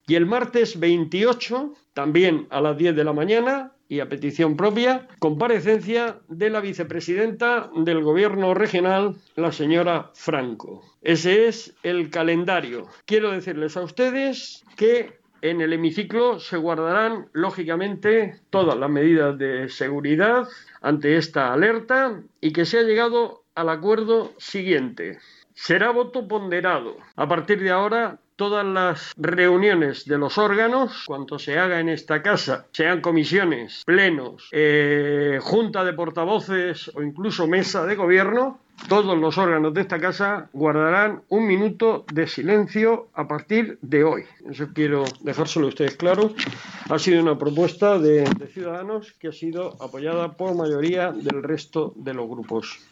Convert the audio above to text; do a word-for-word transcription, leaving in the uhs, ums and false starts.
Y el martes veintiocho, también a las diez de la mañana, y a petición propia, comparecencia de la vicepresidenta del Gobierno regional, la señora Franco. Ese es el calendario. Quiero decirles a ustedes que en el hemiciclo se guardarán, lógicamente, todas las medidas de seguridad ante esta alerta y que se ha llegado al acuerdo siguiente. Será voto ponderado. A partir de ahora, todas las reuniones de los órganos, cuanto se haga en esta casa, sean comisiones, plenos, eh, junta de portavoces o incluso mesa de gobierno, todos los órganos de esta casa guardarán un minuto de silencio a partir de hoy. Eso quiero dejárselo a ustedes claro. Ha sido una propuesta de, de Ciudadanos que ha sido apoyada por mayoría del resto de los grupos.